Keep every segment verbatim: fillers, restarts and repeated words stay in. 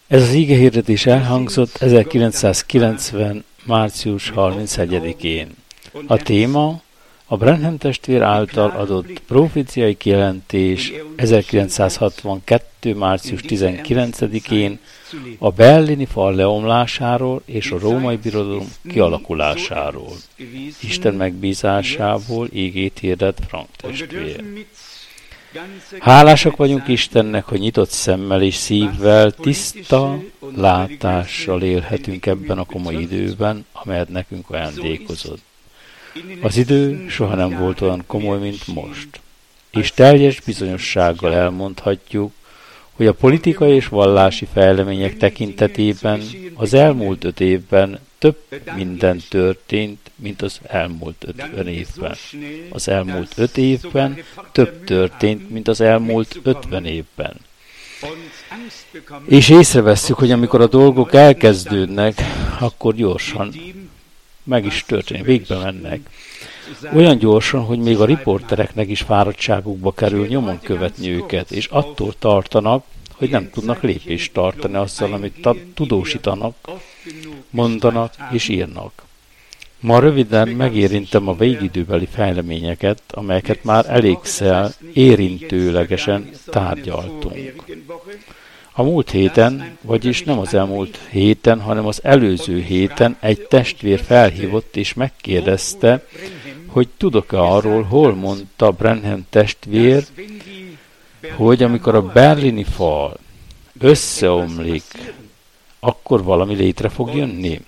Ez az igehirdetés elhangzott ezerkilencszázkilencven. március harmincegyedikén. A téma a Branham testvér által adott proféciai kijelentés ezerkilencszázhatvankettő. március tizenkilencedikén a berlini fal leomlásáról és a római birodalom kialakulásáról. Isten megbízásából ígét hirdet Frank testvér. Hálásak vagyunk Istennek, hogy nyitott szemmel és szívvel, tiszta látással élhetünk ebben a komoly időben, amelyet nekünk ajándékozott. Az idő soha nem volt olyan komoly, mint most. És teljes bizonyossággal elmondhatjuk, hogy a politikai és vallási fejlemények tekintetében az elmúlt öt évben több minden történt, mint az elmúlt ötven évben. Az elmúlt öt évben több történt, mint az elmúlt ötven évben. És észrevesszük, hogy amikor a dolgok elkezdődnek, akkor gyorsan meg is történik, végbe mennek. Olyan gyorsan, hogy még a riportereknek is fáradtságukba kerül nyomon követni őket, és attól tartanak, hogy nem tudnak lépést tartani azzal, amit ta- tudósítanak, mondanak és írnak. Ma röviden megérintem a végidőbeli fejleményeket, amelyeket már elégszer érintőlegesen tárgyaltunk. A múlt héten, vagyis nem az elmúlt héten, hanem az előző héten egy testvér felhívott és megkérdezte, hogy tudok-e arról, hol mondta Branham testvér, hogy amikor a berlini fal összeomlik, akkor valami létre fog jönni.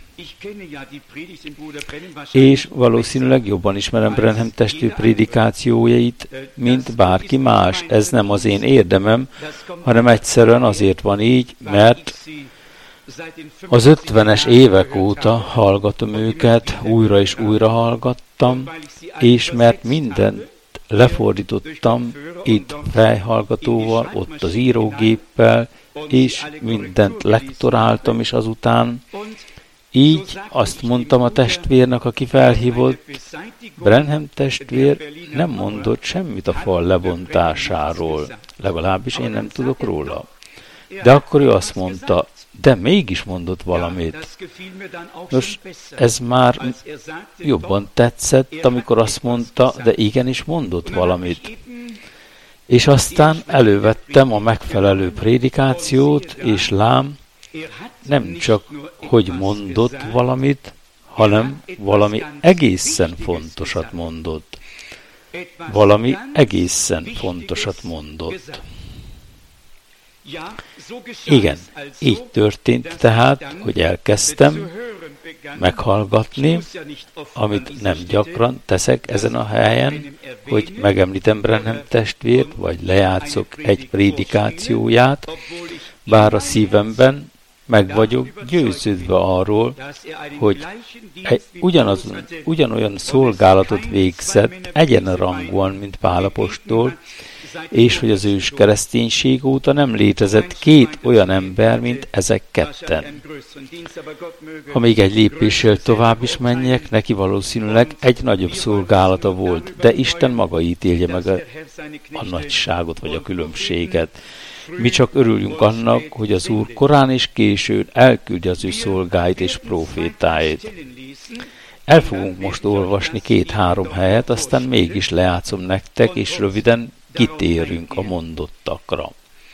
És valószínűleg jobban ismerem Branham testvér prédikációjait, mint bárki más. Ez nem az én érdemem, hanem egyszerűen azért van így, mert az ötvenes évek óta hallgatom őket, újra és újra hallgattam, és mert mindent lefordítottam itt fejhallgatóval, ott az írógéppel, és mindent lektoráltam, és azután így azt mondtam a testvérnek, aki felhívott, Branham testvér nem mondott semmit a fal lebontásáról, legalábbis én nem tudok róla. De akkor ő azt mondta, de mégis mondott valamit. Nos, ez már jobban tetszett, amikor azt mondta, de igenis mondott valamit. És aztán elővettem a megfelelő prédikációt, és lám, nem csak, hogy mondott valamit, hanem valami egészen fontosat mondott. Valami egészen fontosat mondott. Igen, így történt tehát, hogy elkezdtem meghallgatni, amit nem gyakran teszek ezen a helyen, hogy megemlítem Branham testvért, vagy lejátszok egy prédikációját, bár a szívemben meg vagyok győződve arról, hogy egy, ugyanaz, ugyanolyan szolgálatot végzett egyenrangúan, mint Pál apostol, és hogy az ős kereszténység óta nem létezett két olyan ember, mint ezek ketten. Ha még egy lépéssel tovább is menjek, neki valószínűleg egy nagyobb szolgálata volt, de Isten maga ítélje meg a, a nagyságot vagy a különbséget. Mi csak örüljünk annak, hogy az Úr korán és későn elküldi az ő szolgáit és prófétáit. El fogunk most olvasni két-három helyet, aztán mégis lejátszom nektek, és röviden kitérünk a mondottakra.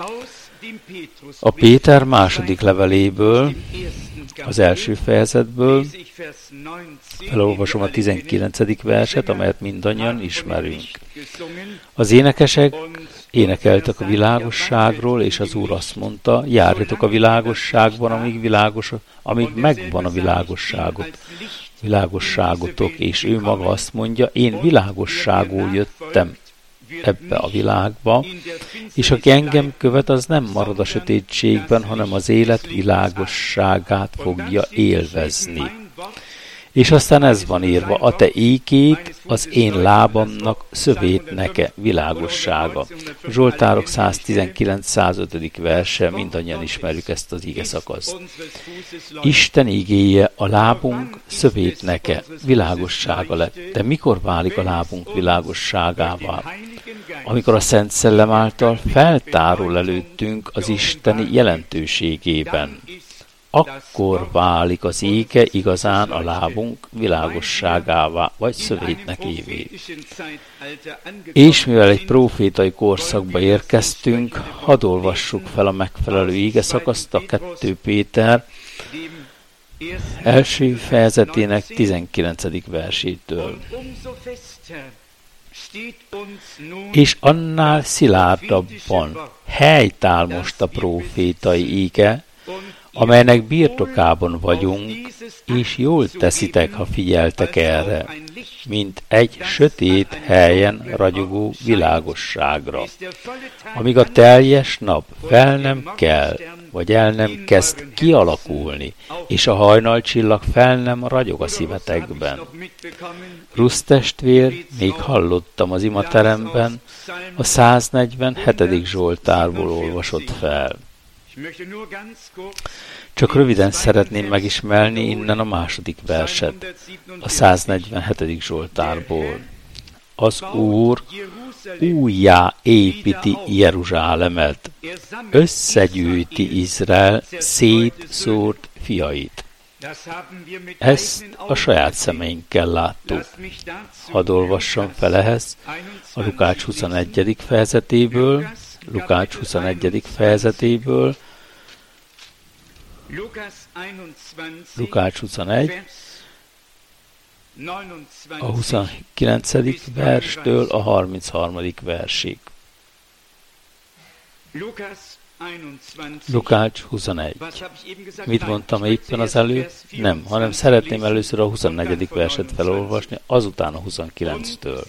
A Péter második leveléből, az első fejezetből felolvasom a tizenkilencedik verset, amelyet mindannyian ismerünk. Az énekesek énekeltek a világosságról, és az Úr azt mondta, járjatok a világosságban, amíg, világos, amíg megvan a világosságot. világosságotok, és ő maga azt mondja, én világosságul jöttem ebbe a világba, és aki engem követ, az nem marad a sötétségben, hanem az élet világosságát fogja élvezni. És aztán ez van írva, a te ékét az én lábamnak szövét neke, világossága. Zsoltárok száztizenkilenc százöt. verse, mindannyian ismerjük ezt az ige szakaszt. Isten igéje a lábunk szövét neke, világossága lett. De mikor válik a lábunk világosságává? amikor a Szent Szellem által feltárul előttünk az isteni jelentőségében. Akkor válik az ége igazán a lábunk világosságává, vagy szövétnek évé. És mivel egy prófétai korszakba érkeztünk, hadd olvassuk fel a megfelelő ége szakaszt a kettő Péter első fejezetének tizenkilencedik versétől. És annál szilárdabban helytáll most a prófétai ége, amelynek birtokában vagyunk, és jól teszitek, ha figyeltek erre, mint egy sötét helyen ragyogó világosságra, amíg a teljes nap fel nem kell, vagy el nem kezd kialakulni, és a hajnalcsillag fel nem ragyog a szívetekben. Rusz testvér, még hallottam az imateremben, a száznegyvenhetedik Zsoltárból olvasott fel. Csak röviden szeretném megismerni innen a második verset, a száznegyvenhetedik Zsoltárból. Az Úr újjá építi Jeruzsálemet, összegyűjti Izrael szétszórt fiait. Ezt a saját szemeinkkel láttuk. Hadd olvassam fel ehhez a Lukács huszonegyedik fejezetéből, Lukács huszonegyedik fejezetéből, Lukács huszonegy, a huszonkilencedik verstől a harmincharmadik versig. Lukács huszonegy. Mit mondtam éppen az előbb? Nem, hanem szeretném először a huszonnegyedik verset felolvasni, azután a huszonkilenctől.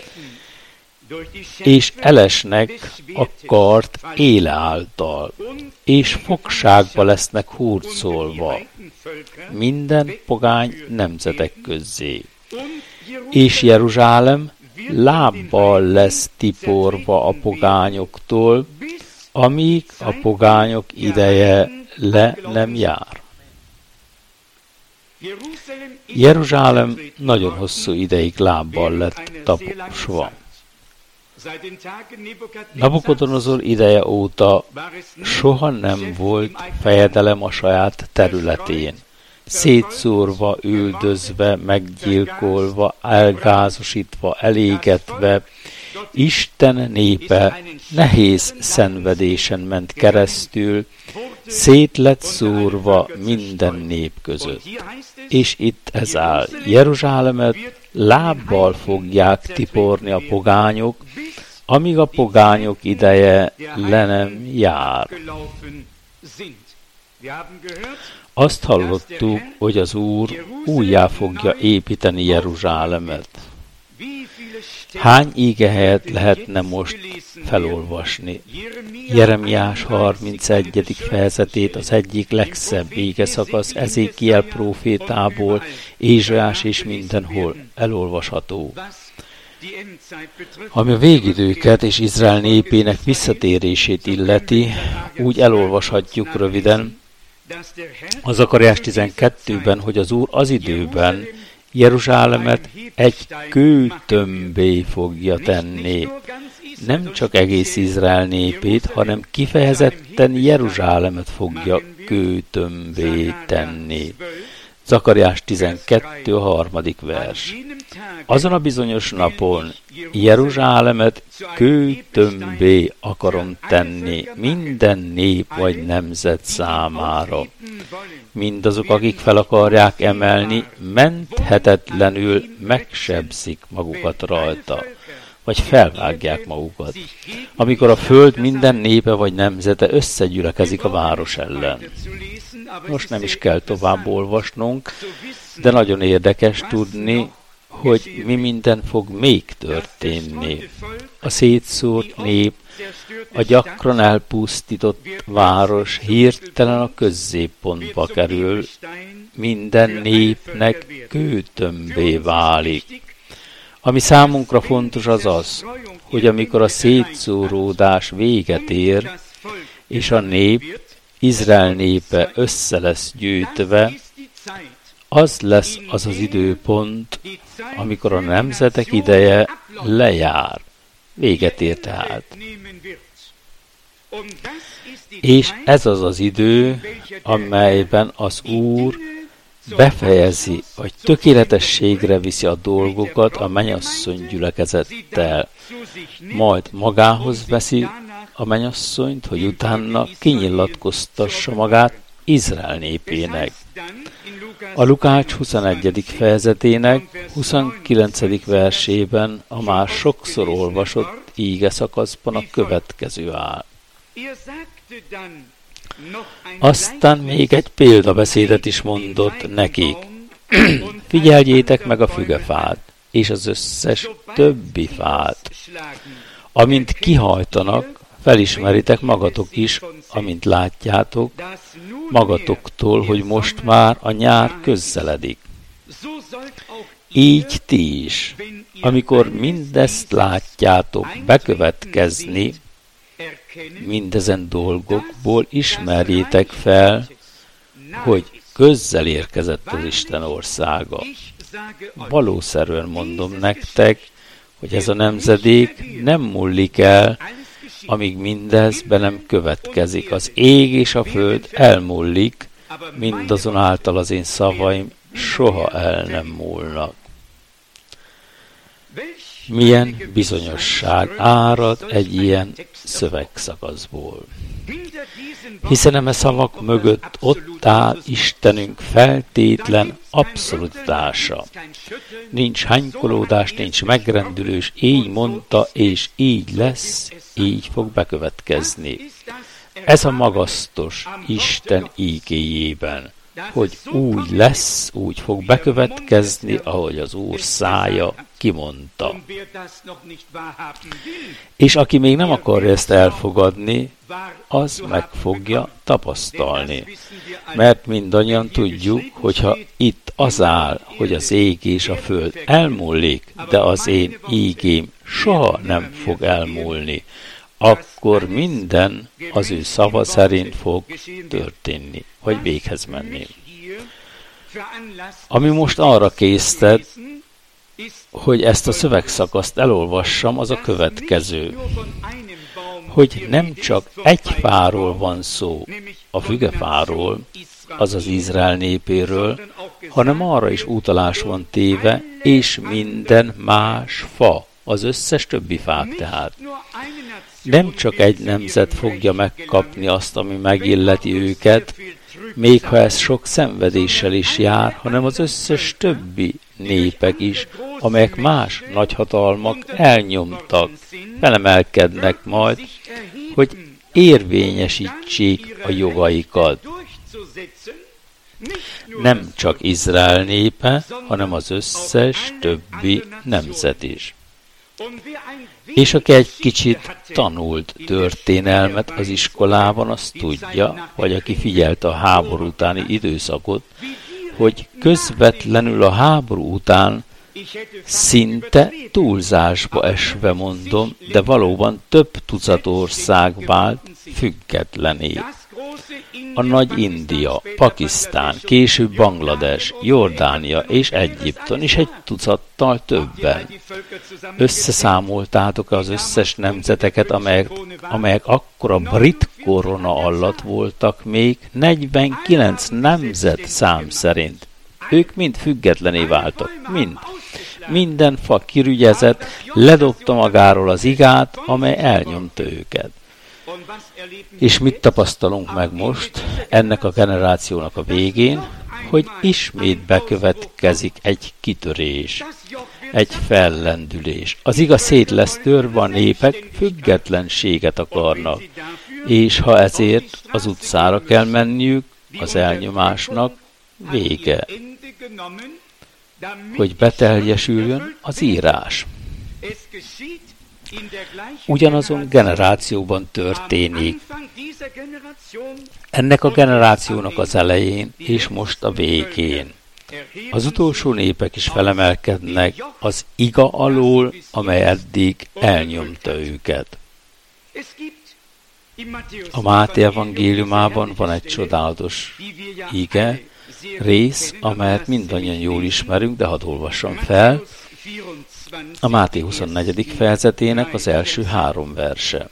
És elesnek a kart éle által, és fogságba lesznek hurcolva minden pogány nemzetek közzé. És Jeruzsálem lábbal lesz tiporva a pogányoktól, amíg a pogányok ideje le nem jár. Jeruzsálem nagyon hosszú ideig lábbal lett taposva. Nabukodonozor ideje óta soha nem volt fejedelem a saját területén. Szétszórva, üldözve, meggyilkolva, elgázosítva, elégetve, Isten népe nehéz szenvedésen ment keresztül, szét lett szórva minden nép között. És itt ez áll, Jeruzsálemet lábbal fogják tiporni a pogányok, amíg a pogányok ideje le nem jár. Azt hallottuk, hogy az Úr újjá fogja építeni Jeruzsálemet. Hány ígehelyet lehetne most felolvasni? Jeremiás harmincegyedik fejezetét, az egyik legszebb ígeszakasz Ezékiel prófétából, Ézsaiás és mindenhol elolvasható. Ami a végidőket és Izrael népének visszatérését illeti, úgy elolvashatjuk röviden a Zakariás tizenkettőben, hogy az Úr az időben Jeruzsálemet egy kőtömbé fogja tenni. Nem csak egész Izrael népét, hanem kifejezetten Jeruzsálemet fogja kőtömbé tenni. Zakariás tizenkettő, a harmadik vers. Azon a bizonyos napon Jeruzsálemet kőtömbé akarom tenni minden nép vagy nemzet számára. Mindazok, akik fel akarják emelni, menthetetlenül megsebzik magukat rajta, vagy felvágják magukat, amikor a föld minden népe vagy nemzete összegyülekezik a város ellen. Most nem is kell tovább olvasnunk, de nagyon érdekes tudni, hogy mi minden fog még történni. A szétszórt nép, a gyakran elpusztított város hirtelen a közzépontba kerül, minden népnek kőtömbé válik. Ami számunkra fontos az az, hogy amikor a szétszóródás véget ér, és a nép, Izrael népe össze lesz gyűjtve, az lesz az az időpont, amikor a nemzetek ideje lejár. Véget ér tehát. És ez az az idő, amelyben az Úr befejezi, vagy tökéletességre viszi a dolgokat a mennyasszony gyülekezettel. Majd magához veszi a mennyasszonyt, hogy utána kinyilatkoztassa magát Izrael népének. A Lukács huszonegyedik fejezetének huszonkilencedik versében a már sokszor olvasott íge szakaszban a következő áll. Aztán még egy példabeszédet is mondott nekik. Figyeljétek meg a fügefát, és az összes többi fát. Amint kihajtanak, felismeritek magatok is, amint látjátok, magatoktól, hogy most már a nyár közeledik. Így ti is, amikor mindezt látjátok bekövetkezni, mindezen dolgokból ismerjétek fel, hogy közel érkezett az Isten országa. Valószerűen mondom nektek, hogy ez a nemzedék nem múlik el, amíg mindez be nem következik. Az ég és a föld elmúlik, mindazonáltal az én szavaim soha el nem múlnak. Milyen bizonyosság árad egy ilyen szövegszakaszból. Hiszen eme szavak mögött ott áll Istenünk feltétlen abszolutitása. Nincs hánykolódás, nincs megrendülés, így mondta, és így lesz, így fog bekövetkezni. Ez a magasztos Isten ígéjében, hogy úgy lesz, úgy fog bekövetkezni, ahogy az Úr szája kimondta. És aki még nem akarja ezt elfogadni, az meg fogja tapasztalni. Mert mindannyian tudjuk, hogyha itt az áll, hogy az ég és a föld elmúlik, de az én ígém soha nem fog elmúlni, akkor minden az ő szava szerint fog történni, vagy véghez menni. Ami most arra késztet, hogy ezt a szövegszakaszt elolvassam, az a következő, hogy nem csak egy fáról van szó, a fügefáról, azaz Izrael népéről, hanem arra is utalás van téve, és minden más fa, az összes többi fák tehát. Nem csak egy nemzet fogja megkapni azt, ami megilleti őket, még ha ez sok szenvedéssel is jár, hanem az összes többi népek is, amelyek más nagyhatalmak elnyomtak, felemelkednek majd, hogy érvényesítsék a jogaikat. Nem csak Izrael népe, hanem az összes többi nemzet is. És aki egy kicsit tanult történelmet az iskolában, azt tudja, vagy aki figyelte a háború utáni időszakot, hogy közvetlenül a háború után szinte túlzásba esve mondom, de valóban több tucat ország vált függetlené. A nagy India, Pakisztán, később Banglades, Jordánia és Egyiptom is egy tucattal többen. Összeszámoltátok az összes nemzeteket, amelyek, amelyek akkor a brit korona alatt voltak még negyvenkilenc nemzet szám szerint. Ők mind függetlené váltak, mind. Minden fa kirügyezett, ledobta magáról az igát, amely elnyomta őket. És mit tapasztalunk meg most, ennek a generációnak a végén, hogy ismét bekövetkezik egy kitörés, egy fellendülés. Az igaz szét lesz törve, a népek függetlenséget akarnak, és ha ezért az utcára kell menniük, az elnyomásnak vége, hogy beteljesüljön az írás. Ugyanazon generációban történik. Ennek a generációnak az elején és most a végén. Az utolsó népek is felemelkednek az iga alól, amely eddig elnyomta őket. A Máté evangéliumában van egy csodálatos ige, rész, amelyet mindannyian jól ismerünk, de hadd olvassam fel. a Máté huszonnegyedik fejezetének az első három verse.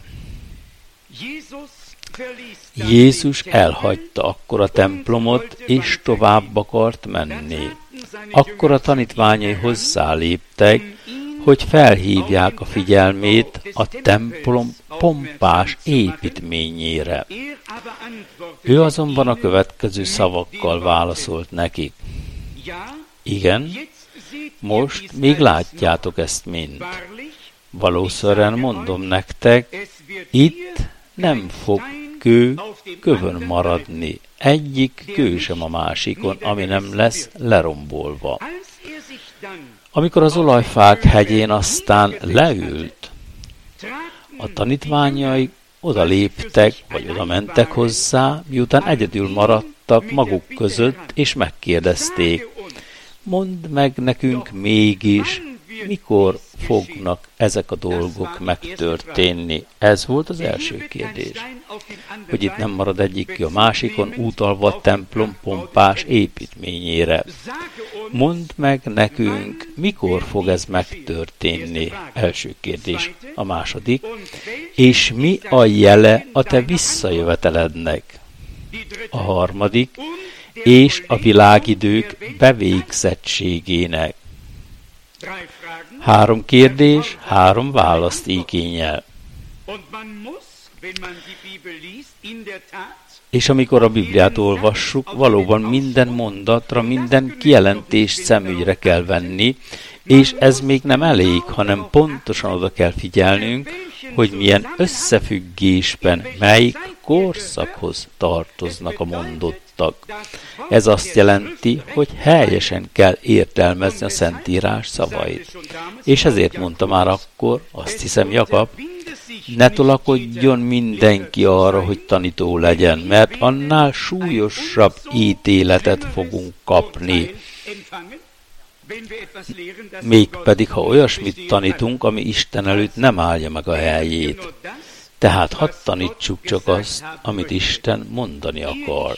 Jézus elhagyta akkor a templomot, és tovább akart menni. Akkor a tanítványai hozzáléptek, hogy felhívják a figyelmét a templom pompás építményére. Ő azonban a következő szavakkal válaszolt nekik. Igen, most még látjátok ezt mind. Valószínűen mondom nektek, itt nem fog kő kövön maradni, egyik kő sem a másikon, ami nem lesz lerombolva. Amikor az olajfák hegyén aztán leült, a tanítványai oda léptek, vagy oda mentek hozzá, miután egyedül maradtak maguk között, és megkérdezték, mondd meg nekünk mégis, mikor fognak ezek a dolgok megtörténni? Ez volt az első kérdés. Hogy itt nem marad egyik ki a másikon, utalva a templom pompás építményére. Mondd meg nekünk, mikor fog ez megtörténni? Első kérdés. A második. És mi a jele a te visszajövetelednek? A harmadik. És a világidők bevégzettségének. Három kérdés, három választ igényel. És amikor a Bibliát olvassuk, valóban minden mondatra, minden kijelentést szemügyre kell venni, és ez még nem elég, hanem pontosan oda kell figyelnünk, hogy milyen összefüggésben, melyik korszakhoz tartoznak a mondottak. Ez azt jelenti, hogy helyesen kell értelmezni a Szentírás szavait. És ezért mondta már akkor, azt hiszem Jakab, ne tolakodjon mindenki arra, hogy tanító legyen, mert annál súlyosabb ítéletet fogunk kapni. Mégpedig, ha olyasmit tanítunk, ami Isten előtt nem állja meg a helyét. Tehát hadd tanítsuk csak azt, amit Isten mondani akar.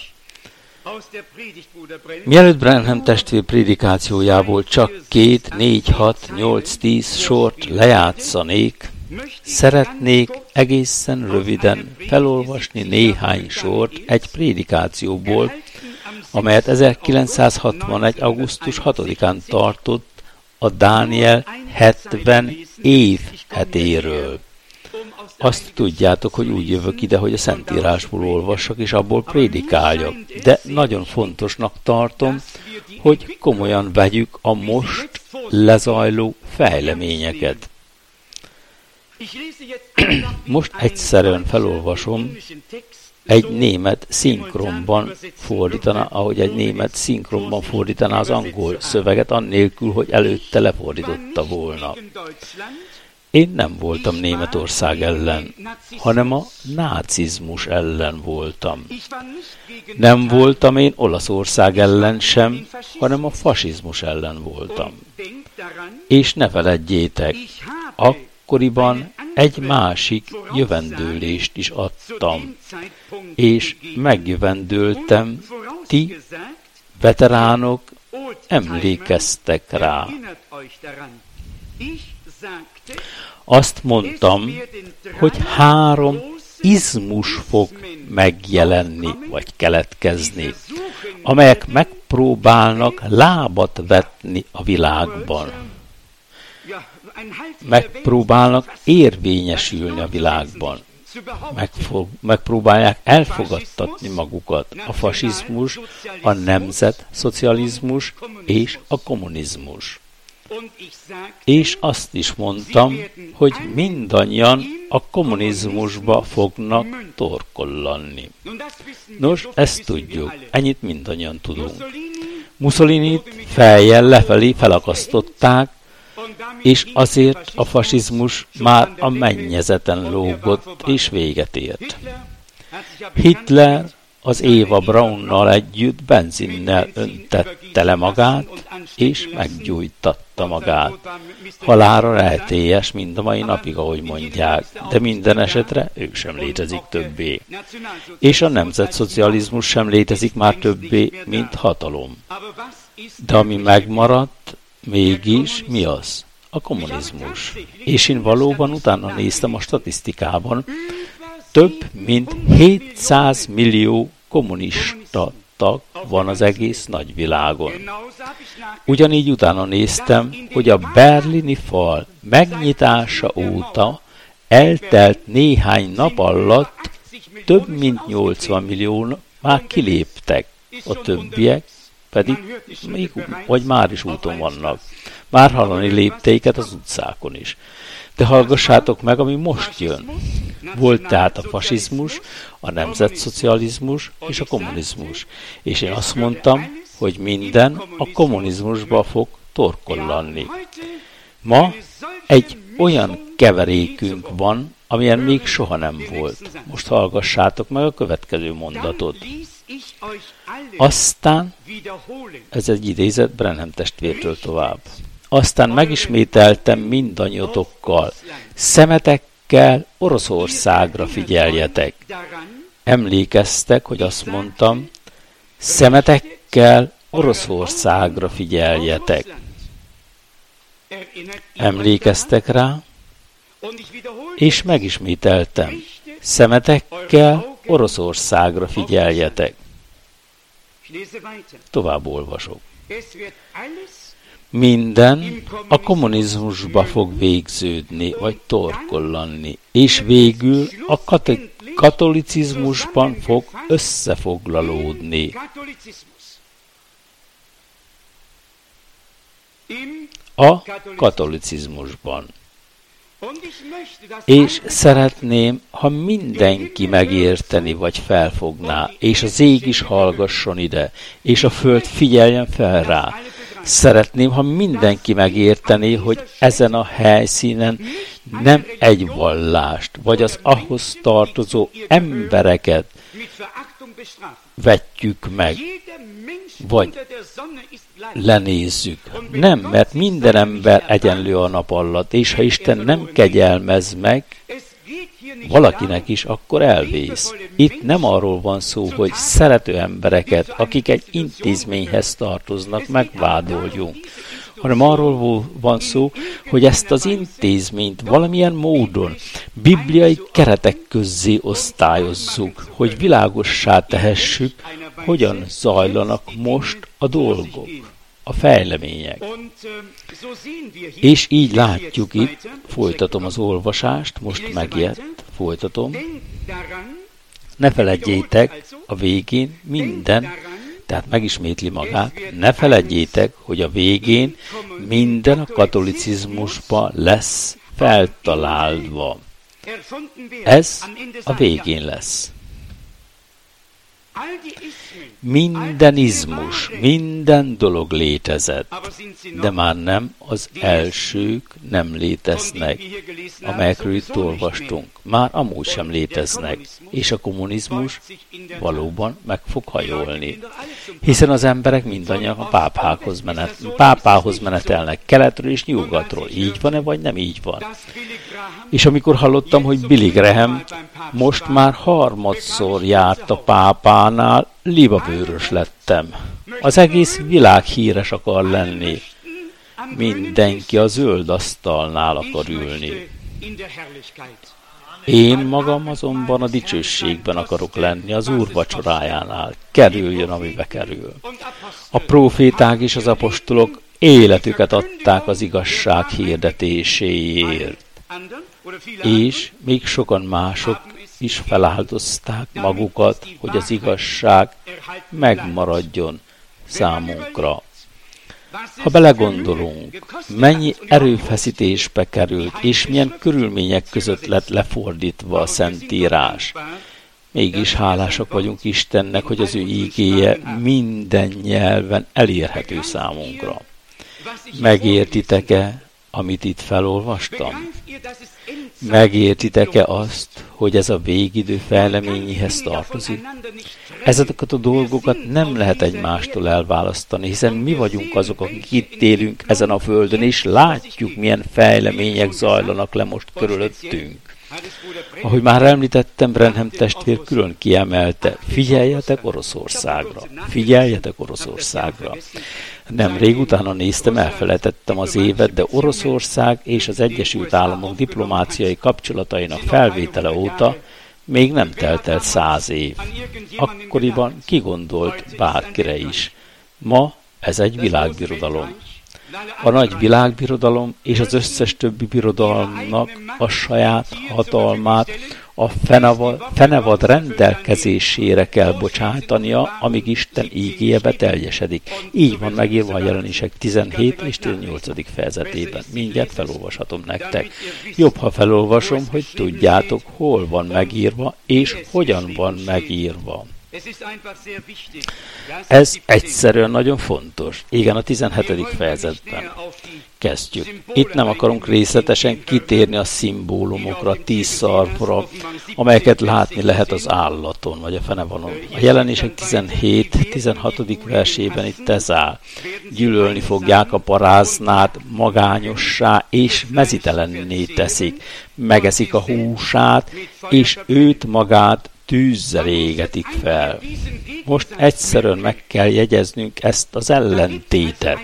Mielőtt Branham testvér prédikációjából csak két, négy, hat, nyolc, tíz sort lejátszanék, szeretnék egészen röviden felolvasni néhány sort egy prédikációból, amelyet ezerkilencszázhatvanegy. augusztus hatodikán tartott a Dániel hetven év hetéről. Azt tudjátok, hogy úgy jövök ide, hogy a Szentírásból olvassak, és abból prédikáljak. De nagyon fontosnak tartom, hogy komolyan vegyük a most lezajló fejleményeket. Most egyszerűen felolvasom, egy német szinkronban fordítana, ahogy egy német szinkronban fordítaná az angol szöveget, annélkül, hogy előtte lefordította volna. Én nem voltam Németország ellen, hanem a nácizmus ellen voltam. Nem voltam én Olaszország ellen sem, hanem a fasizmus ellen voltam. És ne feledjétek, akkoriban egy másik jövendőlést is adtam, és megjövendőltem, ti, veteránok, emlékeztek rá. Azt mondtam, hogy három izmus fog megjelenni, vagy keletkezni, amelyek megpróbálnak lábat vetni a világban. Megpróbálnak érvényesülni a világban. Megfog, megpróbálják elfogadtatni magukat. A fasizmus, a nemzetszocializmus és a kommunizmus. És azt is mondtam, hogy mindannyian a kommunizmusba fognak torkollanni. Nos, ezt tudjuk, ennyit mindannyian tudunk. Mussolinit fejjel lefelé felakasztották, és azért a fasizmus már a mennyezeten lógott és véget ért. Hitler az Eva Braunnal együtt benzinnel öntette le magát, és meggyújtatta magát. Halálra rejtélyes mind a mai napig, ahogy mondják, de minden esetre ő sem létezik többé. És a nemzetszocializmus sem létezik már többé, mint hatalom. De ami megmaradt, mégis mi az? a kommunizmus. És én valóban utána néztem a statisztikában, több mint hétszáz millió kommunista tag van az egész nagyvilágon. Ugyanígy utána néztem, hogy a berlini fal megnyitása óta eltelt néhány nap alatt több mint nyolcvan millió már kiléptek, a többiek pedig még, vagy már is úton vannak. Már hallani lépteiket az utcákon is. De hallgassátok meg, ami most jön. Volt tehát a fasizmus, a nemzetszocializmus és a kommunizmus. És én azt mondtam, hogy minden a kommunizmusba fog torkollanni. Ma egy olyan keverékünk van, amilyen még soha nem volt. Most hallgassátok meg a következő mondatot. Aztán, ez egy idézet Branham testvértől tovább, aztán megismételtem mindannyiatokkal, szemetekkel Oroszországra figyeljetek. Emlékeztek, hogy azt mondtam, szemetekkel Oroszországra figyeljetek. Emlékeztek rá? És megismételtem, szemetekkel Oroszországra figyeljetek. Tovább olvasok. Minden a kommunizmusba fog végződni, vagy torkollanni, és végül a kat- katolicizmusban fog összefoglalódni. A katolicizmusban. És szeretném, ha mindenki megérteni, vagy felfogná, és az ég is hallgasson ide, és a föld figyeljen fel rá. Szeretném, ha mindenki megértené, hogy ezen a helyszínen nem egy vallást, vagy az ahhoz tartozó embereket vetjük meg, vagy lenézzük. Nem, mert minden ember egyenlő a nap alatt, és ha Isten nem kegyelmez meg valakinek is, akkor elvész. Itt nem arról van szó, hogy szerető embereket, akik egy intézményhez tartoznak, megvádoljunk, hanem arról van szó, hogy ezt az intézményt valamilyen módon bibliai keretek közzé osztályozzuk, hogy világossá tehessük, hogyan zajlanak most a dolgok, a fejlemények. És így látjuk itt, folytatom az olvasást, most megijedt, folytatom. Ne feledjétek a végén minden, tehát megismétli magát, ne feledjétek, hogy a végén minden a katolicizmusba lesz feltalálva. Ez a végén lesz. Minden izmus, minden dolog létezett, de már nem az elsők nem léteznek, amelyekről itt olvastunk. Már amúgy sem léteznek, és a kommunizmus valóban meg fog hajolni. Hiszen az emberek mindannyian a pápához, menet, pápához menetelnek keletről és nyugatról. Így van-e, vagy nem így van? És amikor hallottam, hogy Billy Graham most már harmadszor járt a pápánál, libabőrös lettem. Az egész világ híres akar lenni. Mindenki a zöld asztalnál akar ülni. Én magam azonban a dicsőségben akarok lenni, az Úr vacsorájánál. Kerüljön, amibe kerül. A próféták és az apostolok életüket adták az igazság hirdetéséért. És még sokan mások is feláldozták magukat, hogy az igazság megmaradjon számunkra. Ha belegondolunk, mennyi erőfeszítésbe került, és milyen körülmények között lett lefordítva a Szentírás, mégis hálásak vagyunk Istennek, hogy az ő ígéje minden nyelven elérhető számunkra. Megértitek-e, amit itt felolvastam? Megértitek-e azt, hogy ez a végidő fejleményéhez tartozik? Ezeket a dolgokat nem lehet egymástól elválasztani, hiszen mi vagyunk azok, akik itt élünk ezen a földön, és látjuk, milyen fejlemények zajlanak le most körülöttünk. Ahogy már említettem, Branham testvér külön kiemelte, figyeljetek Oroszországra, figyeljetek Oroszországra. Nemrég utána néztem, elfelejtettem az évet, de Oroszország és az Egyesült Államok diplomáciai kapcsolatainak felvétele óta még nem telt el száz év. Akkoriban ki gondolt bárkire is. Ma ez egy világbirodalom. A nagy világbirodalom és az összes többi birodalomnak a saját hatalmát a fenevad, fenevad rendelkezésére kell bocsájtania, amíg Isten ígéje beteljesedik. Így van megírva a Jelenések tizenhét és tizennyolcadik fejezetében. Mindjárt felolvashatom nektek. Jobb, ha felolvasom, hogy tudjátok, hol van megírva, és hogyan van megírva. Ez egyszerűen nagyon fontos. Igen, a tizenhetedik fejezetben kezdjük. Itt nem akarunk részletesen kitérni a szimbólumokra, tíz szarvra, amelyeket látni lehet az állaton, vagy a fenevanon. A Jelenések tizenhét tizenhatodik versében itt ez áll. Gyűlölni fogják a paráznát, magányossá és mezitelenné teszik. Megeszik a húsát, és őt magát tűzzel égetik fel. Most egyszerűen meg kell jegyeznünk ezt az ellentétet.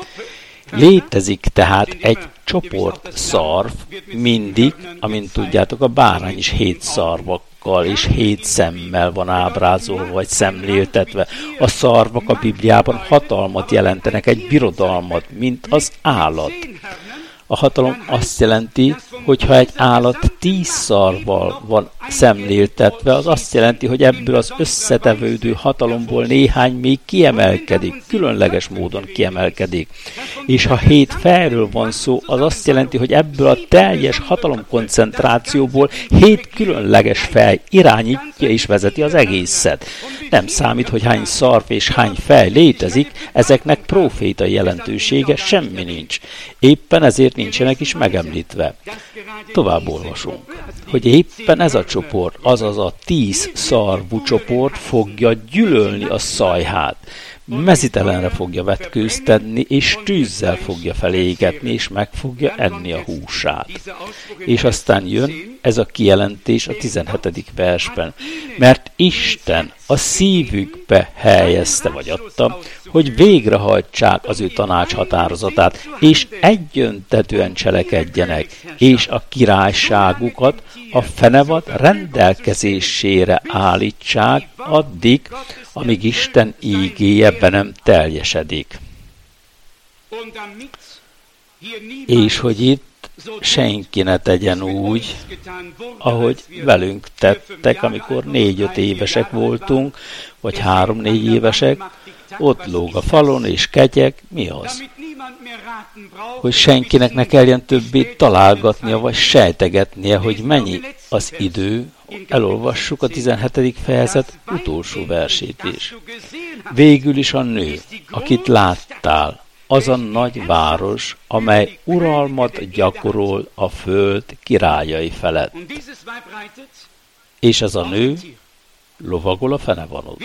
Létezik tehát egy csoport szarv, mindig, amint tudjátok, a bárány is hét szarvakkal és hét szemmel van ábrázolva vagy szemléltetve. A szarvak a Bibliában hatalmat jelentenek, egy birodalmat, mint az állat. A hatalom azt jelenti, hogy ha egy állat tíz szarvval van szemléltetve, az azt jelenti, hogy ebből az összetevődő hatalomból néhány még kiemelkedik, különleges módon kiemelkedik. És ha hét fejről van szó, az azt jelenti, hogy ebből a teljes hatalomkoncentrációból hét különleges fej irányítja és vezeti az egészet. Nem számít, hogy hány szarv és hány fej létezik, ezeknek profétai jelentősége semmi nincs. Éppen ezért nincsenek is megemlítve. Tovább olvasunk, hogy éppen ez a csoport, azaz a tíz szarvú csoport fogja gyűlölni a szajhát, mezitelenre fogja vetkőztetni, és tűzzel fogja felégetni, és meg fogja enni a húsát. És aztán jön ez a kijelentés a tizenhetedik versben, mert Isten a szívükbe helyezte, vagy adta, hogy végrehajtsák az ő tanácshatározatát, és egyöntetően cselekedjenek, és a királyságukat a fenevad rendelkezésére állítsák addig, amíg Isten ígéje be nem teljesedik. És hogy itt senki ne tegyen úgy, ahogy velünk tettek, amikor négy-öt évesek voltunk, vagy három-négy évesek, ott lóg a falon és ketyeg, mi az? Hogy senkinek ne kelljen többé találgatnia, vagy sejtegetnie, hogy mennyi az idő. Elolvassuk a tizenhetedik fejezet utolsó versét is. Végül is a nő, akit láttál, az a nagy város, amely uralmat gyakorol a föld királyai felett. És ez a nő lovagol a fenevanon.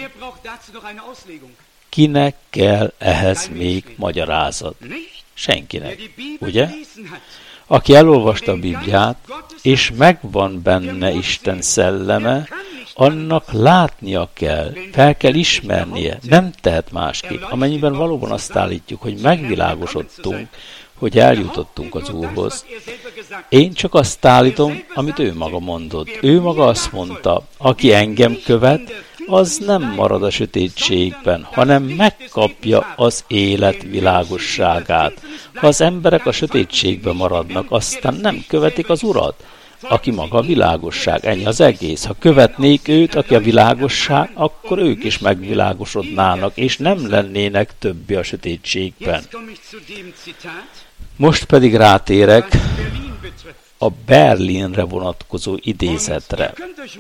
Kinek kell ehhez még magyarázat? Senkinek, ugye? Aki elolvasta a Bibliát, és megvan benne Isten szelleme, annak látnia kell, fel kell ismernie, nem tehet másképp. Amennyiben valóban azt állítjuk, hogy megvilágosodtunk, hogy eljutottunk az Úrhoz. Én csak azt állítom, amit ő maga mondott. Ő maga azt mondta, aki engem követ, az nem marad a sötétségben, hanem megkapja az élet világosságát. Ha az emberek a sötétségben maradnak, aztán nem követik az Urat, aki maga a világosság. Ennyi az egész. Ha követnék őt, aki a világosság, akkor ők is megvilágosodnának, és nem lennének többé a sötétségben. Most pedig rátérek a Berlinre vonatkozó idézetre.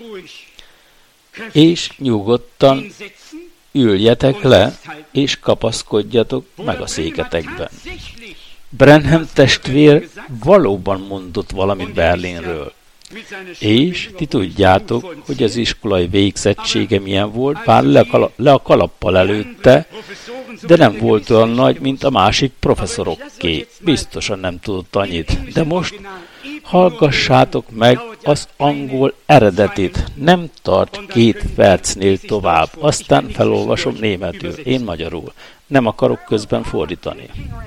És nyugodtan üljetek le, és kapaszkodjatok meg a széketekben. Branham testvér valóban mondott valamit Berlinről. És ti tudjátok, hogy az iskolai végzettsége milyen volt, bár le a, kala, le a kalappal előtte, de nem volt olyan nagy, mint a másik professzorokké. Biztosan nem tudott annyit. De most, Hallgassátok meg az angol eredetit. Nem tart két percnél tovább. Aztán felolvasom németül, én magyarul. Nem akarok közben fordítani.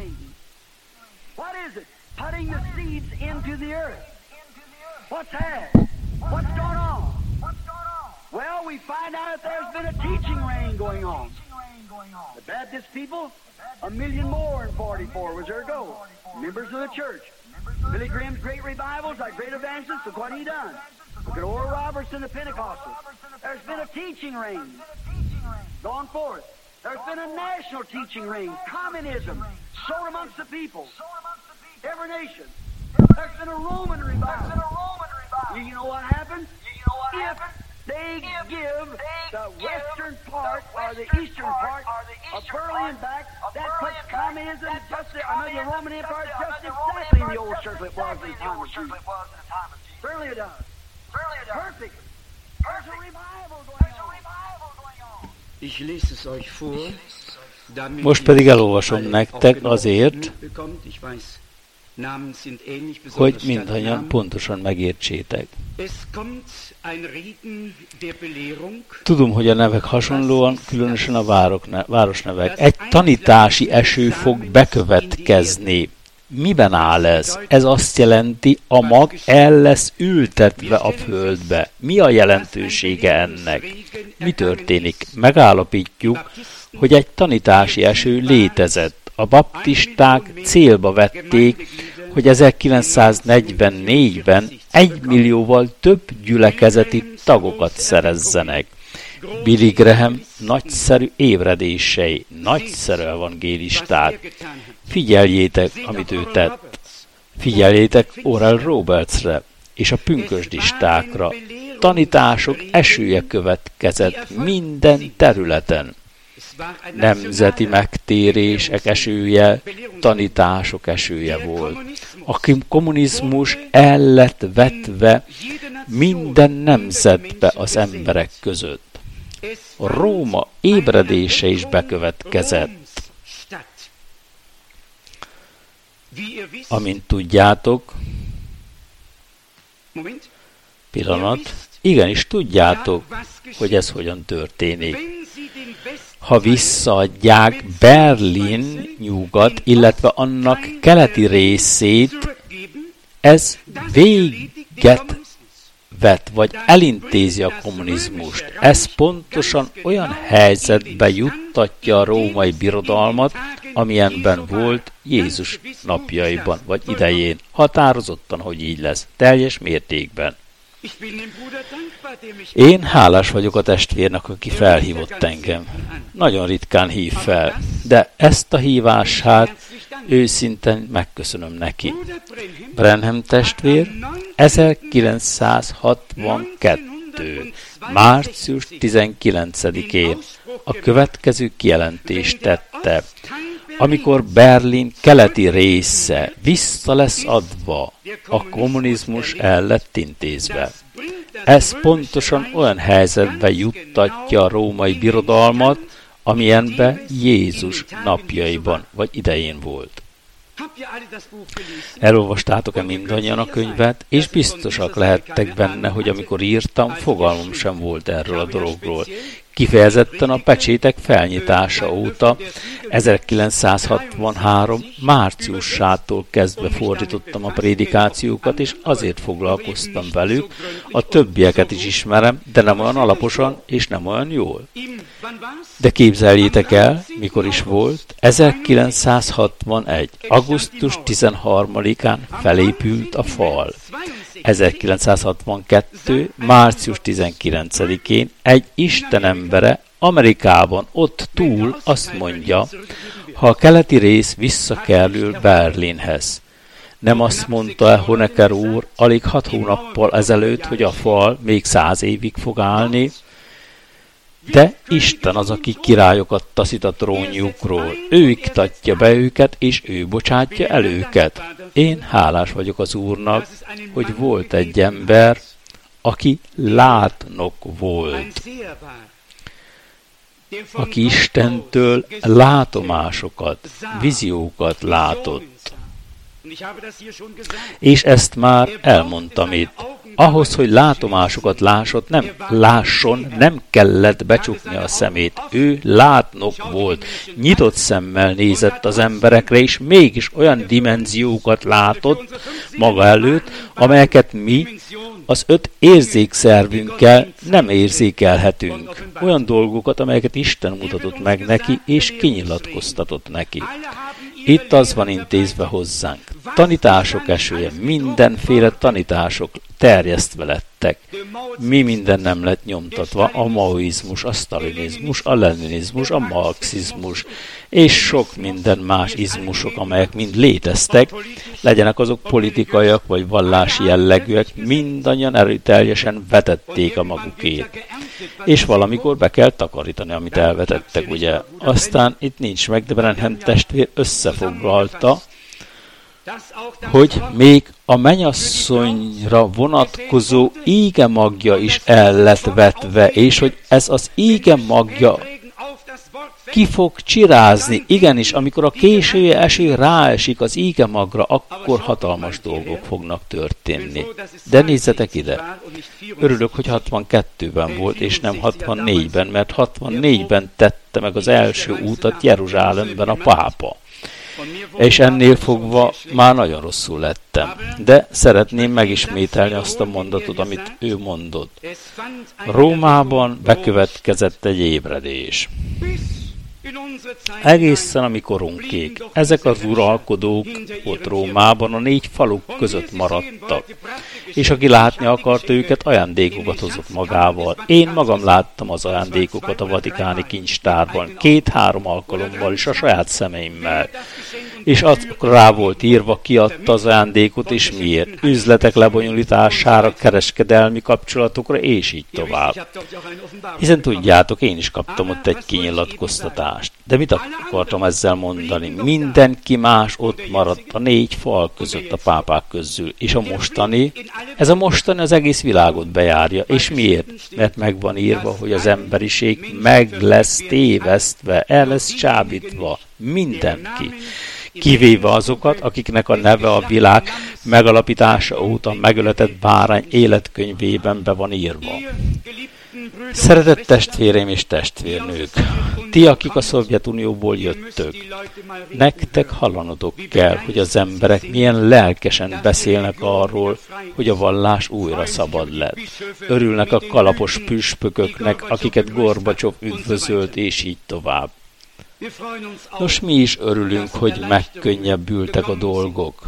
Well, we find out that there's been a teaching reign going on. The Baptist people, a million more in forty-four was their goal. Members of the church. Billy Graham's great revivals, our great evangelists, look what he done. Look at Oral Roberts and the Pentecostals. There's been a teaching reign gone forth. There's been a national teaching reign, communism, sown amongst the people, every nation. There's been a Roman revival. You know what happened? If they give the western part or the eastern part of Berlin back, that puts communism just, I know the Roman Empire just exactly in the old circle it was in the time of Jesus. Certainly it does. Perfect. There's a revival going on. Ich lese es euch vor. Most pedig elolvasom nektek azért, hogy mindannyian pontosan megértsétek. Tudom, hogy a nevek hasonlóan, különösen a várok, városnevek. Egy tanítási eső fog bekövetkezni. Miben áll ez? Ez azt jelenti, a mag el lesz ültetve a földbe. Mi a jelentősége ennek? Mi történik? Megállapítjuk, hogy egy tanítási eső létezett. A baptisták célba vették, hogy ezerkilencszáznegyvennégyben egy millióval több gyülekezeti tagokat szerezzenek. Billy Graham nagyszerű ébredései, nagyszerű evangélisták. Figyeljétek, amit ő tett. Figyeljétek Oral Robertsre és a pünkösdistákra. Tanítások esője következett minden területen. Nemzeti megtérések esője, tanítások esője volt. A kommunizmus el lett vetve minden nemzetbe az emberek között. A Róma ébredése is bekövetkezett. Amint tudjátok, pillanat, igenis tudjátok, hogy ez hogyan történik. Ha visszaadják Berlin nyugat, illetve annak keleti részét, ez véget vet, vagy elintézi a kommunizmust. Ez pontosan olyan helyzetbe juttatja a római birodalmat, amilyenben volt Jézus napjaiban, vagy idején. Határozottan, hogy így lesz, teljes mértékben. Én hálás vagyok a testvérnek, aki felhívott engem. Nagyon ritkán hív fel, de ezt a hívását őszintén megköszönöm neki. Branham testvér ezerkilencszázhatvankettő. március tizenkilencedikén a következő kijelentést tette. Amikor Berlin keleti része vissza lesz adva, a kommunizmus el lett intézve. Ez pontosan olyan helyzetbe juttatja a római birodalmat, amilyenben Jézus napjaiban vagy idején volt. Elolvastátok-e mindannyian a könyvet, és biztosak lehettek benne, hogy amikor írtam, fogalmam sem volt erről a dologról. Kifejezetten a pecsétek felnyitása óta, ezerkilencszázhatvanhárom márciusától kezdve fordítottam a prédikációkat, és azért foglalkoztam velük. A többieket is ismerem, de nem olyan alaposan, és nem olyan jól. De képzeljétek el, mikor is volt, ezerkilencszázhatvanegy. augusztus tizenharmadikán felépült a fal. ezerkilencszázhatvankettő. március tizenkilencedikén egy istenembere Amerikában ott túl azt mondja, ha a keleti rész visszakerül Berlinhez. Nem azt mondta-e Honecker úr alig hat hónappal ezelőtt, hogy a fal még száz évig fog állni? De Isten az, aki királyokat taszít a trónjukról. Ő iktatja be őket, és ő bocsátja el őket. Én hálás vagyok az Úrnak, hogy volt egy ember, aki látnok volt. Aki Istentől látomásokat, víziókat látott. És ezt már elmondtam itt. Ahhoz, hogy látomásokat lásson, nem, lásson, nem kellett becsukni a szemét. Ő látnok volt, nyitott szemmel nézett az emberekre, és mégis olyan dimenziókat látott maga előtt, amelyeket mi az öt érzékszervünkkel nem érzékelhetünk. Olyan dolgokat, amelyeket Isten mutatott meg neki, és kinyilatkoztatott neki. Itt az van intézve hozzánk. Tanítások esője, mindenféle tanítások terjesztve lettek. Mi minden nem lett nyomtatva, a maoizmus, a sztalinizmus, a leninizmus, a marxizmus, és sok minden más izmusok, amelyek mind léteztek, legyenek azok politikaiak vagy vallási jellegűek, mindannyian erőteljesen vetették a magukét. És valamikor be kell takarítani, amit elvetettek, ugye. Aztán itt nincs meg, de Branham testvér összefoglalta, hogy még a mennyasszonyra vonatkozó íge magja is el lett vetve, és hogy ez az íge magja ki fog csirázni. Igenis, amikor a késői eső ráesik az íge magra, akkor hatalmas dolgok fognak történni. De nézzetek ide. Örülök, hogy hatvankettőben volt, és nem hatvannégyben, mert hatvannégyben tette meg az első útat Jeruzsálemben a pápa. És ennél fogva már nagyon rosszul lettem. De szeretném megismételni azt a mondatot, amit ő mondott. Rómában bekövetkezett egy ébredés. Egészen a mi korunkéig. Ezek az uralkodók ott Rómában a négy faluk között maradtak. És aki látni akarta őket, ajándékokat hozott magával. Én magam láttam az ajándékokat a vatikáni kincstárban, két-három alkalommal is a saját szemeimmel. És az rá volt írva, ki adta az ajándékot, és miért. Üzletek lebonyolítására, kereskedelmi kapcsolatokra, és így tovább. Hiszen tudjátok, én is kaptam ott egy kinyilatkoztatást. De mit akartam ezzel mondani? Mindenki más ott maradt a négy fal között a pápák közül. És a mostani, ez a mostani az egész világot bejárja. És miért? Mert meg van írva, hogy az emberiség meg lesz tévesztve, el lesz csábítva. Mindenki. Kivéve azokat, akiknek a neve a világ megalapítása óta megöletett bárány életkönyvében be van írva. Szeretett testvéreim és testvérnők, ti, akik a Szovjetunióból jöttök, nektek hallanotok kell, hogy az emberek milyen lelkesen beszélnek arról, hogy a vallás újra szabad lett. Örülnek a kalapos püspököknek, akiket Gorbacsov üdvözölt, és így tovább. Nos, mi is örülünk, hogy megkönnyebbültek a dolgok.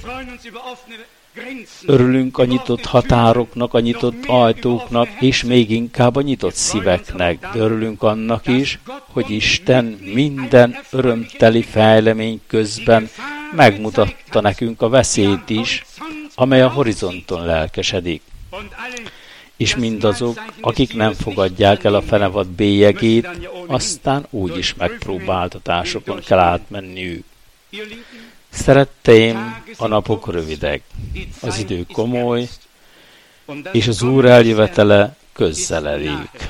Örülünk a nyitott határoknak, a nyitott ajtóknak, és még inkább a nyitott szíveknek. De örülünk annak is, hogy Isten minden örömteli fejlemény közben megmutatta nekünk a veszélyt is, amely a horizonton lelkesedik. És mindazok, akik nem fogadják el a fenevad bélyegét, aztán úgyis megpróbáltatásokon kell átmenniük. Szeretteim, a napok rövidek, az idő komoly, és az Úr eljövetele közzelelik.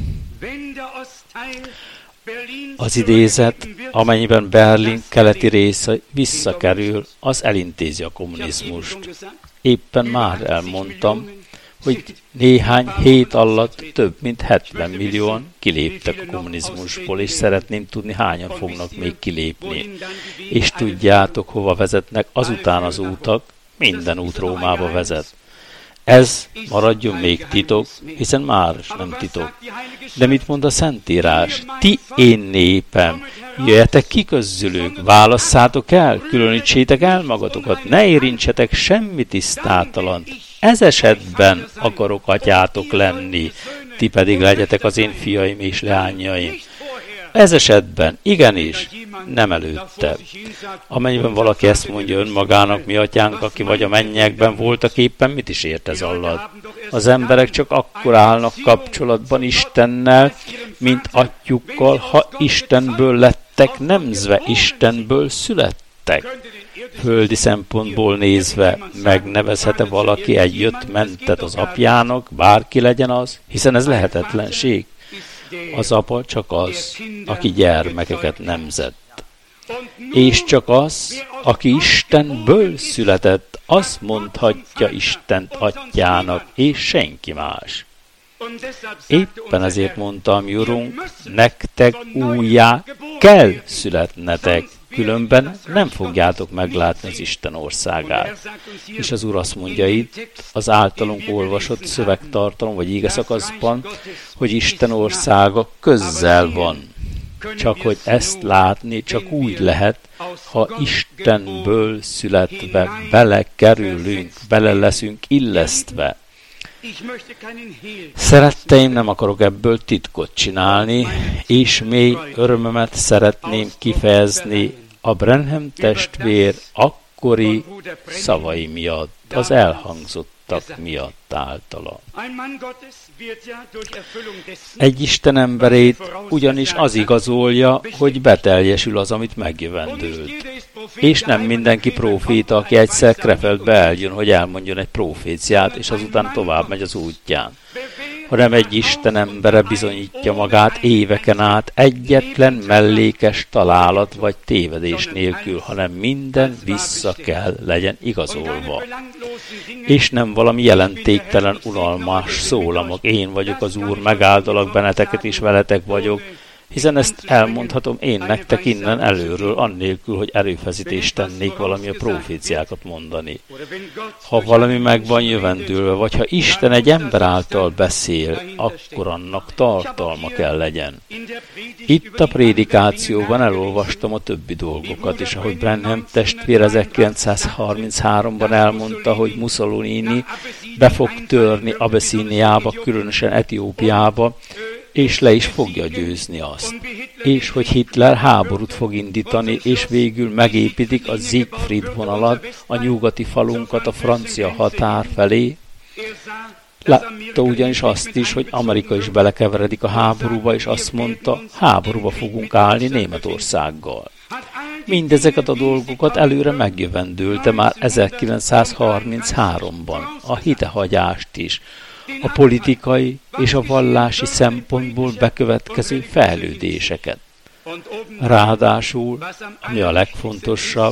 Az idézet, amennyiben Berlin keleti része visszakerül, az elintézi a kommunizmust. Éppen már elmondtam, hogy néhány hét alatt több mint hetven millióan kiléptek a kommunizmusból, és szeretném tudni, hányan fognak még kilépni. És tudjátok, hova vezetnek azután az útak? Minden út Rómába vezet. Ez maradjon még titok, hiszen már nem titok. De mit mond a Szentírás? Ti én népem, jöjjetek ki közülük, válasszátok el, különítsétek el magatokat, ne érintsetek semmi tisztátalant. Ez esetben akarok atyátok lenni, ti pedig legyetek az én fiaim és leányaim. Ez esetben, igenis, nem előtte. Amennyiben valaki ezt mondja önmagának, mi atyánk, aki vagy a mennyekben, voltak éppen, mit is ért ez alatt? Az emberek csak akkor állnak kapcsolatban Istennel, mint atyukkal, ha Istenből lettek nemzve, Istenből születtek. Földi szempontból nézve megnevezhet-e valaki egy jött mentet az apjának, bárki legyen az, hiszen ez lehetetlenség. Az apa csak az, aki gyermekeket nemzett. És csak az, aki Istenből született, azt mondhatja Istent atyának, és senki más. Éppen ezért mondta a mi Urunk, nektek újjá kell születnetek, különben nem fogjátok meglátni az Isten országát. És az Úr azt mondja itt, az általunk olvasott szövegtartalom, vagy ígeszakaszban, hogy Isten országa közel van. Csak hogy ezt látni csak úgy lehet, ha Istenből születve belekerülünk, bele leszünk illesztve. Szeretteim, nem akarok ebből titkot csinálni, és mély örömömet szeretném kifejezni a Branham testvér akkori szavai miatt, az elhangzottak miatt általa. Egy Isten emberét ugyanis az igazolja, hogy beteljesül az, amit megjövendőlt. És nem mindenki próféta, aki egyszer Krefeldbe eljön, hogy elmondjon egy proféciát, és azután tovább megy az útján. Hanem egy Isten embere bizonyítja magát éveken át egyetlen mellékes találat vagy tévedés nélkül, hanem minden vissza kell legyen igazolva. És nem valami jelentéktelen, unalmas szólamok, én vagyok az Úr, megáldalak benneteket is, veletek vagyok, hiszen ezt elmondhatom én nektek innen előről, annélkül, hogy erőfeszítést tennék valami a proféciákat mondani. Ha valami meg van jövendőlve, vagy ha Isten egy ember által beszél, akkor annak tartalma kell legyen. Itt a prédikációban elolvastam a többi dolgokat, és ahogy Branham testvér ezerkilencszázharmincháromban elmondta, hogy Mussolini be fog törni Abeszíniába, különösen Etiópiába, és le is fogja győzni azt. És hogy Hitler háborút fog indítani, és végül megépítik a Siegfried vonalat, a nyugati falunkat a francia határ felé. Látta ugyanis azt is, hogy Amerika is belekeveredik a háborúba, és azt mondta, háborúba fogunk állni Németországgal. Mindezeket a dolgokat előre megjövendőlte már ezerkilencszázharmincháromban, a hitehagyást is, a politikai és a vallási szempontból bekövetkező fejlődéseket. Ráadásul, ami a legfontosabb,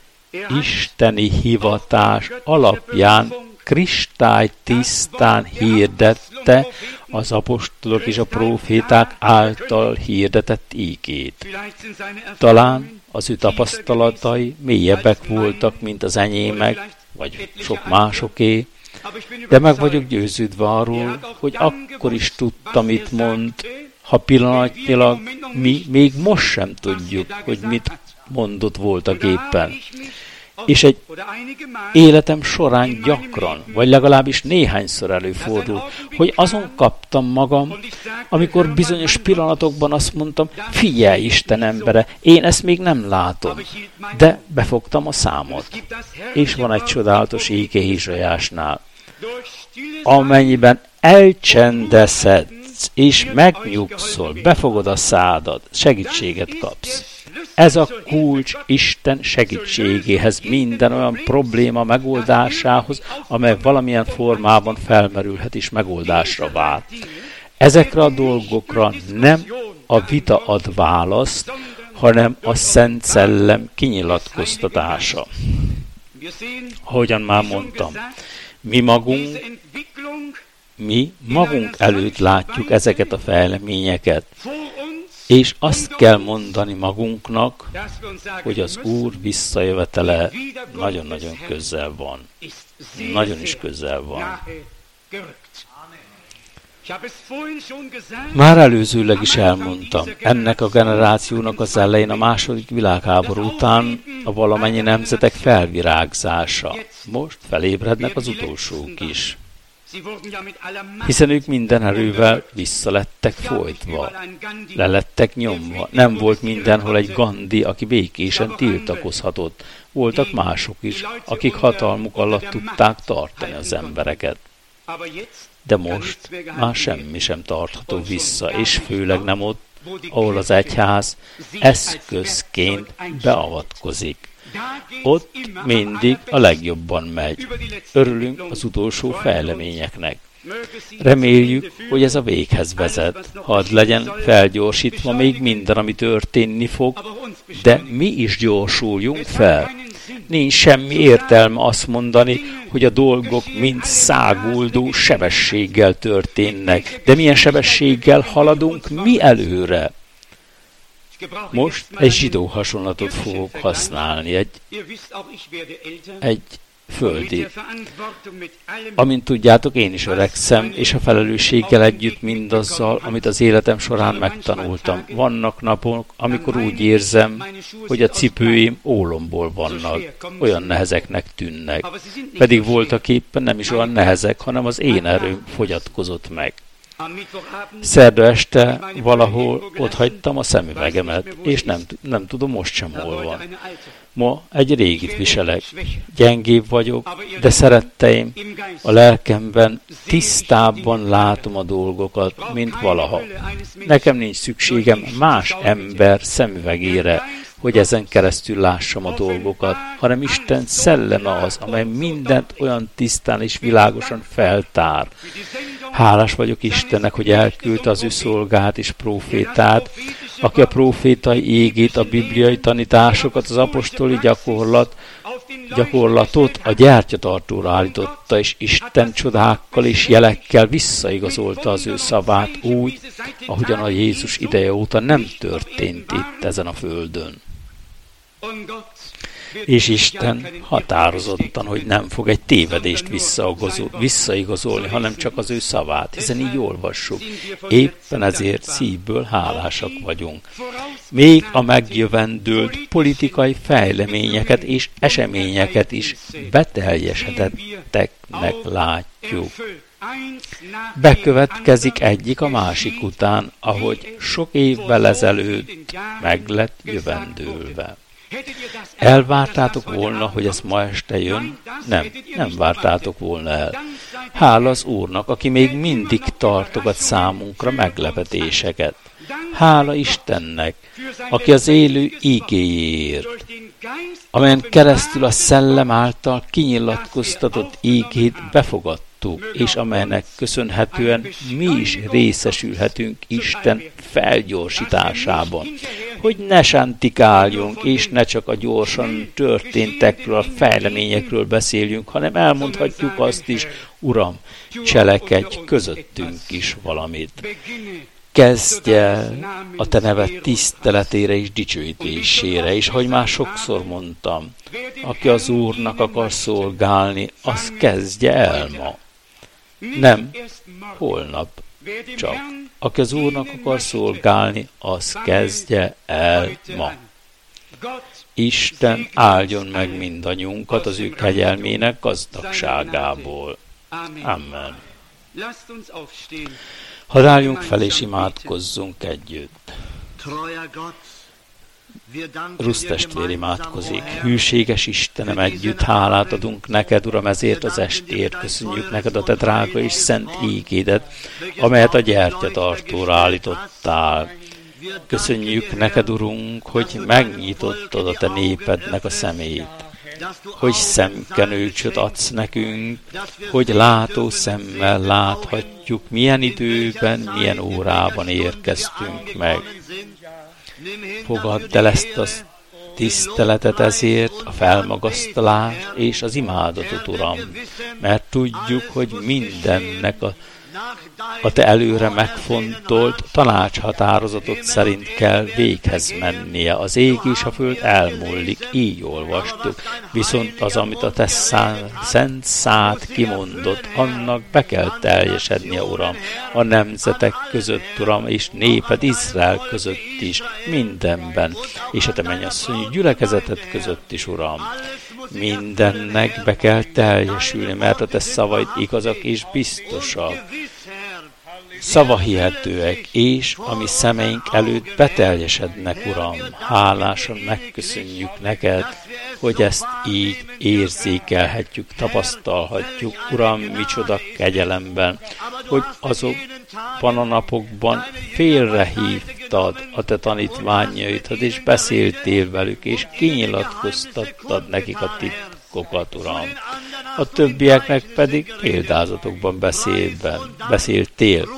isteni hivatás alapján kristálytisztán hirdette az apostolok és a próféták által hirdetett ígét. Talán az ő tapasztalatai mélyebbek voltak, mint az enyémek, vagy sok másoké, de meg vagyok győződve arról, hogy akkor is tudta, mit mond, ha pillanatnyilag mi még most sem tudjuk, hogy mit mondott voltak éppen. És egy életem során gyakran, vagy legalábbis néhányszor előfordul, hogy azon kaptam magam, amikor bizonyos pillanatokban azt mondtam, figyelj Isten embere, én ezt még nem látom, de befogtam a számot. És van egy csodálatos éke Hézsajásnál. Amennyiben elcsendeszedsz, és megnyugszol, befogod a szádat, segítséget kapsz. Ez a kulcs Isten segítségéhez, minden olyan probléma megoldásához, amely valamilyen formában felmerülhet és megoldásra vár. Ezekre a dolgokra nem a vita ad választ, hanem a Szent Szellem kinyilatkoztatása. Ahogyan már mondtam, mi magunk, mi magunk előtt látjuk ezeket a fejleményeket, és azt kell mondani magunknak, hogy az Úr visszajövetele nagyon-nagyon közel van. Nagyon is közel van. Már előzőleg is elmondtam, ennek a generációnak az elején a második világháború után a valamennyi nemzetek felvirágzása. Most felébrednek az utolsók is. Hiszen ők minden erővel visszalettek folytva, lelettek nyomva. Nem volt mindenhol egy Gandhi, aki békésen tiltakozhatott. Voltak mások is, akik hatalmuk alatt tudták tartani az embereket. De most már semmi sem tartható vissza, és főleg nem ott, ahol az egyház eszközként beavatkozik. Ott mindig a legjobban megy. Örülünk az utolsó fejleményeknek. Reméljük, hogy ez a véghez vezet. Hadd legyen felgyorsítva még minden, ami történni fog, de mi is gyorsuljunk fel. Nincs semmi értelme azt mondani, hogy a dolgok mind száguldó sebességgel történnek. De milyen sebességgel haladunk mi előre? Most egy zsidó hasonlatot fogok használni, egy, egy földi. Amint tudjátok, én is öregszem, és a felelősséggel együtt mindazzal, amit az életem során megtanultam. Vannak napok, amikor úgy érzem, hogy a cipőim ólomból vannak, olyan nehezeknek tűnnek. Pedig voltak éppen nem is olyan nehezek, hanem az én erőm fogyatkozott meg. Szerda este valahol otthagytam a szemüvegemet, és nem, nem tudom most sem hol van. Ma egy régit viselek, gyengébb vagyok, de szeretteim, a lelkemben tisztábban látom a dolgokat, mint valaha. Nekem nincs szükségem más ember szemüvegére, hogy ezen keresztül lássam a dolgokat, hanem Isten szelleme az, amely mindent olyan tisztán és világosan feltár. Hálás vagyok Istennek, hogy elküldte az ő szolgát és prófétát, aki a prófétai égét, a bibliai tanításokat, az apostoli gyakorlat, gyakorlatot a gyertyatartóra állította, és Isten csodákkal és jelekkel visszaigazolta az ő szavát úgy, ahogyan a Jézus ideje óta nem történt itt ezen a földön. És Isten határozottan, hogy nem fog egy tévedést visszaigazolni, hanem csak az ő szavát, hiszen így olvassuk. Éppen ezért szívből hálásak vagyunk. Még a megjövendőlt politikai fejleményeket és eseményeket is beteljesedetteknek látjuk. Bekövetkezik egyik a másik után, ahogy sok évvel ezelőtt meg lett jövendőlve. Elvártátok volna, hogy ez ma este jön? Nem, nem vártátok volna el. Hála az Úrnak, aki még mindig tartogat számunkra meglepetéseket. Hála Istennek, aki az élő ígéjéért, amelyen keresztül a szellem által kinyilatkoztatott ígét befogadtuk, és amelynek köszönhetően mi is részesülhetünk Isten felgyorsításában. Hogy ne sántikáljunk, és ne csak a gyorsan történtekről, a fejleményekről beszéljünk, hanem elmondhatjuk azt is, Uram, cselekedj közöttünk is valamit. Kezdj el a te neved tiszteletére és dicsőítésére, és ahogy már sokszor mondtam, aki az Úrnak akar szolgálni, az kezdje el ma. Nem, holnap csak. Aki az Úrnak akar szolgálni, az kezdje el ma. Isten áldjon meg mindannyiunkat az ő kegyelmének gazdagságából. Amen. Hadd álljunk fel és imádkozzunk együtt. Rusz testvér imádkozik. Hűséges Istenem, együtt hálát adunk neked, Uram, ezért az estért. Köszönjük neked a te drága és szent ígédet, amelyet a gyertyatartóra állítottál. Köszönjük neked, Urunk, hogy megnyitottad a te népednek a szemét, hogy szemkenőcsöt adsz nekünk, hogy látó szemmel láthatjuk, milyen időben, milyen órában érkeztünk meg. Fogadd el ezt a tiszteletet ezért, a felmagasztalást és az imádatot, Uram, mert tudjuk, hogy mindennek a, a te előre megfontolt tanácshatározatot szerint kell véghez mennie. Az ég és a föld elmúlik, így olvastuk. Viszont az, amit a te szán, szent szád kimondott, annak be kell teljesednie, Uram, a nemzetek között, Uram, és néped Izrael között is, mindenben, és a te mennyasszonyi gyülekezeted között is, Uram. Mindennek be kell teljesülni, mert a te szavaid igazak és biztosak, szavahihetőek, és ami szemeink előtt beteljesednek, Uram. Hálásan megköszönjük neked, hogy ezt így érzékelhetjük, tapasztalhatjuk, Uram, micsoda kegyelemben, hogy azokban a napokban félrehívtad a te tanítványaidat, és beszéltél velük, és kinyilatkoztattad nekik a titkokat, Uram. a többieknek pedig példázatokban beszélben, beszéltél.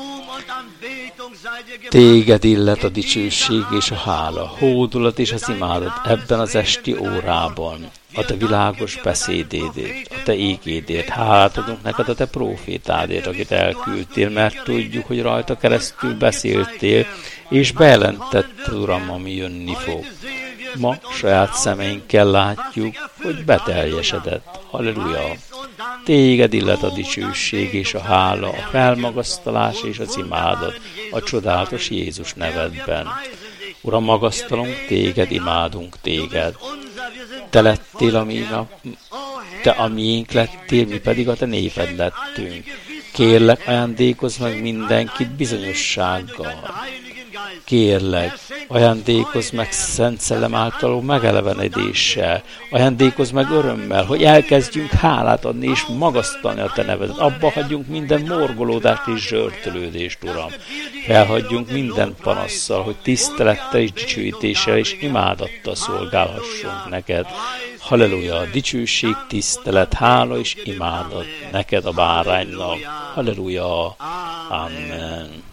Téged illet a dicsőség és a hála, hódolat és az imádat ebben az esti órában, a te világos beszédédért, a te ígédért. Hálát adunk neked a te prófétádért, akit elküldtél, mert tudjuk, hogy rajta keresztül beszéltél, és bejelentetted, Uram, ami jönni fog. Ma saját szemeinkkel látjuk, hogy beteljesedett. Halleluja! Téged illet a dicsőség és a hála, a felmagasztalás és az imádat a csodálatos Jézus nevedben. Uram, magasztalunk téged, imádunk téged. Te lettél a mi nap, te a miénk lettél, mi pedig a te néped lettünk. Kérlek, ajándékozz meg mindenkit bizonyossággal. Kérlek, ajándékozz meg Szent Szellem által megelevenedéssel, ajándékozz meg örömmel, hogy elkezdjünk hálát adni és magasztalni a te nevedet. Abba hagyjunk minden morgolódást és zsörtölődést, Uram. Felhagyjunk minden panasszal, hogy tisztelettel és dicsőítéssel és imádattal szolgálhassunk neked. Halleluja, dicsőség, tisztelet, hála és imádat neked a báránynak. Halleluja, amen.